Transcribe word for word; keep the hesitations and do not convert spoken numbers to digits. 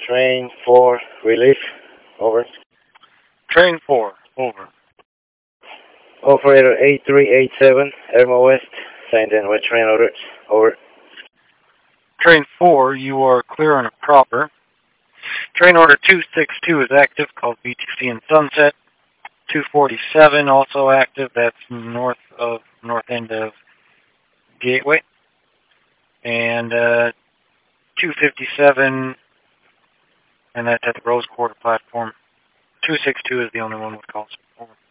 Train four, relief. Over. Train four, over. Operator eight three eight seven, Airmo West, signed in with train orders. Over. Train four, you are clear on a proper. Train order two six two is active, called B T C and Sunset. two forty-seven, also active, that's north of, north end of Gateway. And uh, two fifty-seven, and that's at the Rose Quarter platform. two six two is the only one with calls. Over.